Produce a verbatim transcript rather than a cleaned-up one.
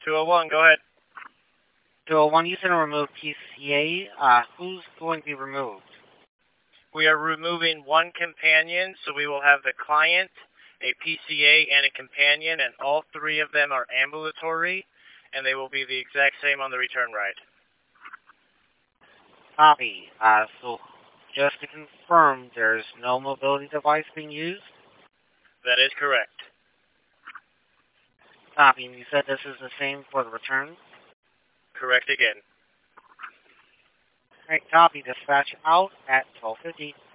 two oh one, go ahead. two oh one, you said to remove P C A. Uh, who's going to be removed? We are removing one companion, so we will have the client, a P C A, and a companion, and all three of them are ambulatory, and they will be the exact same on the return ride. Copy. Uh, so just to confirm, there's no mobility device being used? That is correct. Copy. And you said this is the same for the return? Correct again. Alright, copy. Dispatch out at twelve fifty.